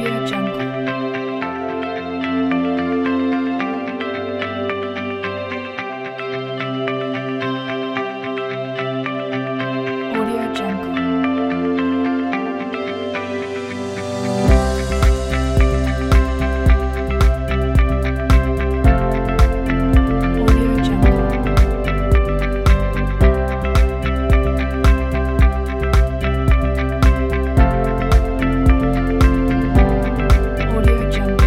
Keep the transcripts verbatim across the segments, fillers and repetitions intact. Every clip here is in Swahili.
Audio Jungle. Audio Jungle. Audio Jungle. Audio Jungle.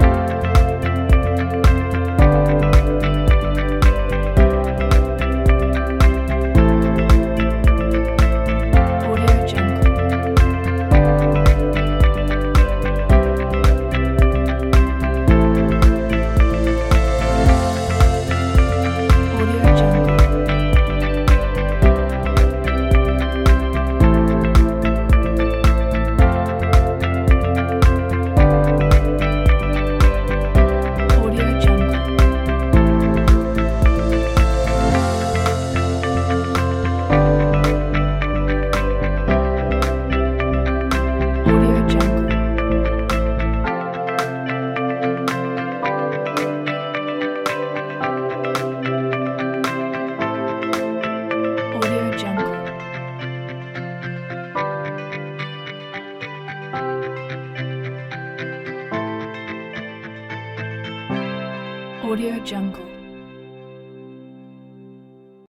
Audio Jungle. Audio Jungle. Audio Jungle. Audio Jungle. Audio Jungle. Audio Jungle.